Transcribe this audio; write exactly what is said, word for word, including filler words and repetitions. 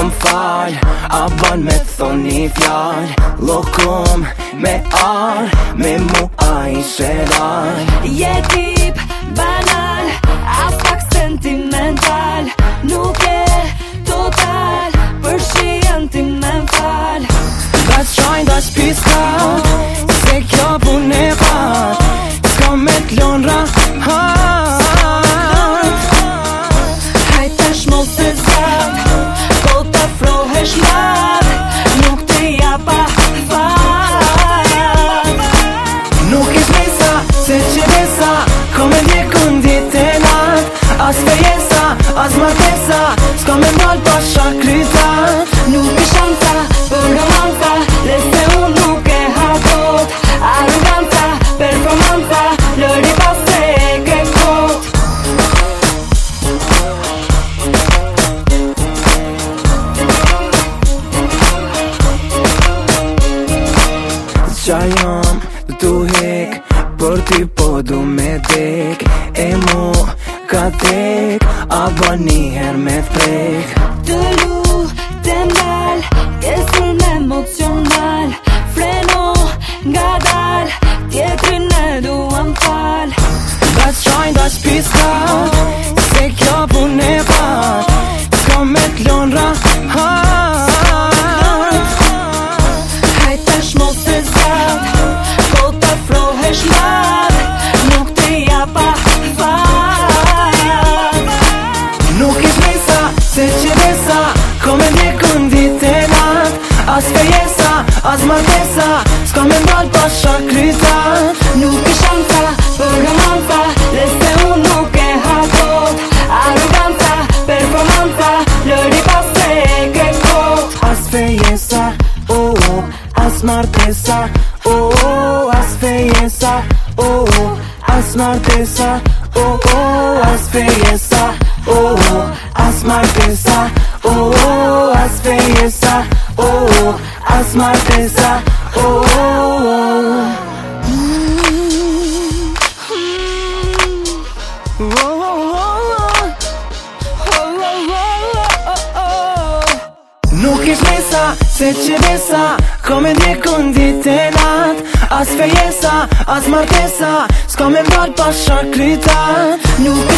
m'fall, a ban me thoni fjall. Lokum me ar, me mu a i shelar. Je tip banal, as pak sentimental. Nuk e total, për shien ti me m'fall. Dash shajn, dash piska, se kjo pun e pat. S'ka me t'lon rahat. Hajt tash mos të zat, po t'afrohesh mat. Nuk të japa fat. Nuk ish mesa, se që besa, ko me ndje kundit e nat. As fejesa, as martesa, s'ka me mball pa shakrytat. Nuk i shansa për romanca, le se unë nuk e habot. Arroganca, performanca, lëri pas se e ke kot. Qa jam, du t'u hek, për ty po du me dek. E mu ka tek, a ban njëher me prek. Të lu, të ndal, kesur me emocional. Freno, nga dal, tjetrin e duam fal. Dash shajn, dash piska, se kjo pun e pat. S'ka me t'lon rahat. Hajt tash mos të zat, po t'afrohesh mat. Nuk të japa fat. Nuk ish mesa, se që besa, ko me ndje kundit e nat. As fejesa, as martesa, s'ka me mball pa shakrytat. Nuk i shansa për romanca, le se unë nuk e habot. Arroganca, performanca, lëri pas se e ke kot. As fejesa, oh, oh, as martesa, oh, oh, as fejesa, oh, oh, as martesa, oh, oh, as fejesa, oh, oh, as martesa, oh, oh, as fejesa, oh, oh, as martesa, oh, oh. Nuk ish mesa, se që besa, ko me ndje kundit e nat. As fejesa, as martesa, s'ka me mball pa shakrytat. Nuk